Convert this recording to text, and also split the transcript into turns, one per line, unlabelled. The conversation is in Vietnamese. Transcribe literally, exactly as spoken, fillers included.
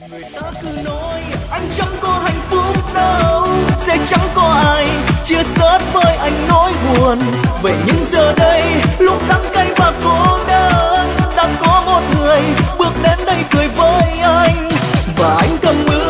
Người ta cứ nói anh chẳng có hạnh phúc đâu, sẽ chẳng có ai chia sớt với anh nỗi buồn. Vậy nhưng giờ đây lúc đắng cay và cô đơn, đã có một người bước đến đây cười với anh, và anh thầm mưa